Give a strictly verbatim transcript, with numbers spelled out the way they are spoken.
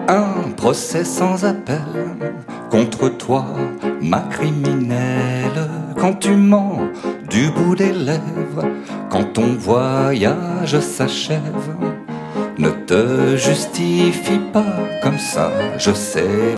Un procès sans appel contre toi, ma criminelle. Quand tu mens du bout des lèvres, quand ton voyage s'achève, ne te justifie pas comme ça, je sais.